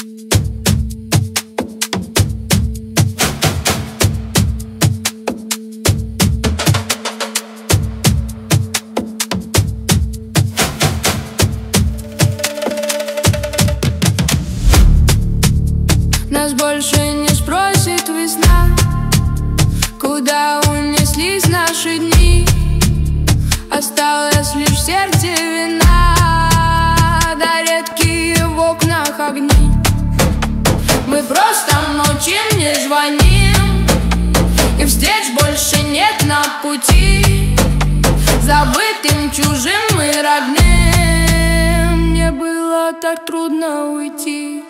Нас больше не спросит весна, куда унеслись наши дни. Осталось лишь в сердце вина, да редкие в окнах огни. Мы просто молчим, не звоним, и встреч больше нет на пути. Забытым, чужим и родным мне было так трудно уйти.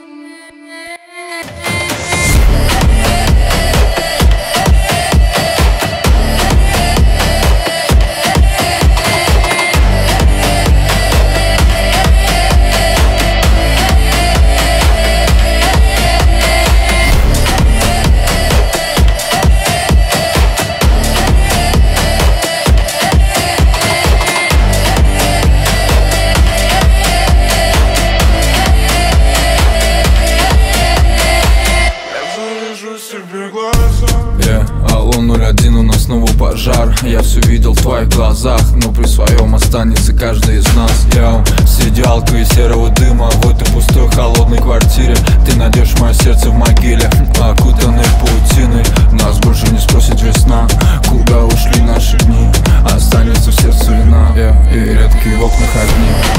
Алло, 01, у нас снова пожар. Я все видел в твоих глазах, но при своем останется каждый из нас. Я среди алка и серого дыма в этой пустой холодной квартире. Ты найдешь мое сердце в могиле, окутанной паутиной. Нас больше не спросит весна, куда ушли наши дни. Останется в сердце вина, и редкие в окнах огни.